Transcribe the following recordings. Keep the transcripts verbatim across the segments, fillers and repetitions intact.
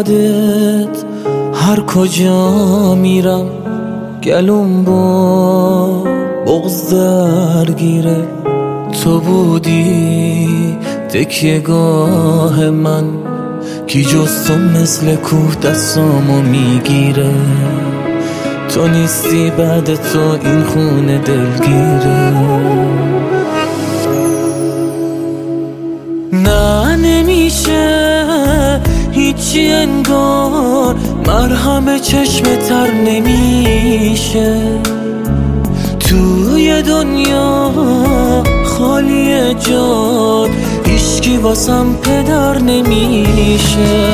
یادت هر کجا میرم گلوم با بغض درگیره. تو بودی تکیه گاه من، کی جز تو مثل کوه دستامو میگیره. تو نیستی بعد تو این خونه دلگیره. نه نمیشه هیچی انگار، مرهم چشم تر نمیشه. توی دنیا خالی جاد، هیچکی واسم پدر نمیشه.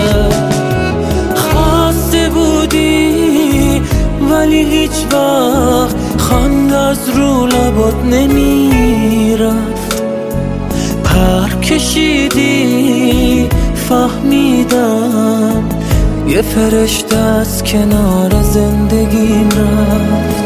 خسته بودی ولی هیچ وقت خنده از رو لبات نمیرفت. پر کشیدی فهمیدم یه فرشته از کنار زندگیم رفت.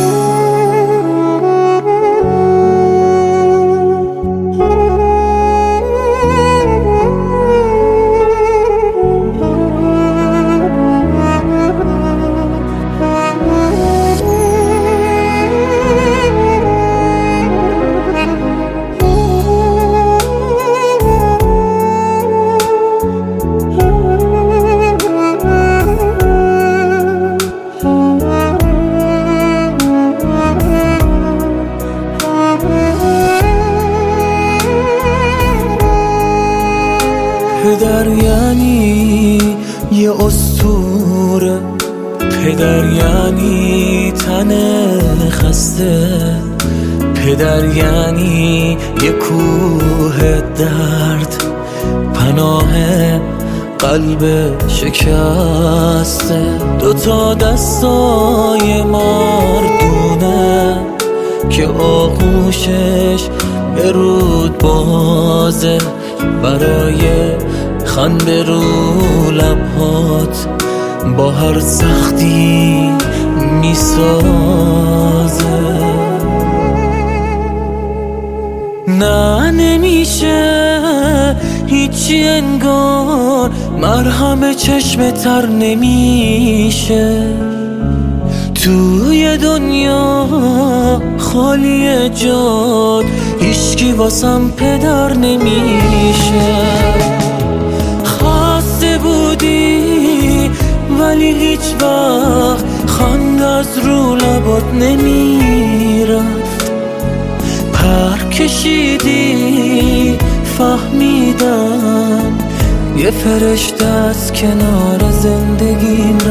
پدر یعنی یه اسطوره، پدر یعنی تن خسته، پدر یعنی یه کوه درد، پناه قلب شکسته. دوتا دستای مردونه که آغوشش به رود بازه، برای خنده رو لبهات با هر سختی میسازه. نه نمیشه هیچی انگار، مرهم چشم تر نمیشه. توی دنیا خالی جاد، هیچکی واسم پدر نمیشه. خسته بودی ولی هیچ وقت خنده از رو لبات نمیرفت. پر کشیدی فهمیدم یه فرشته از کنار زندگیم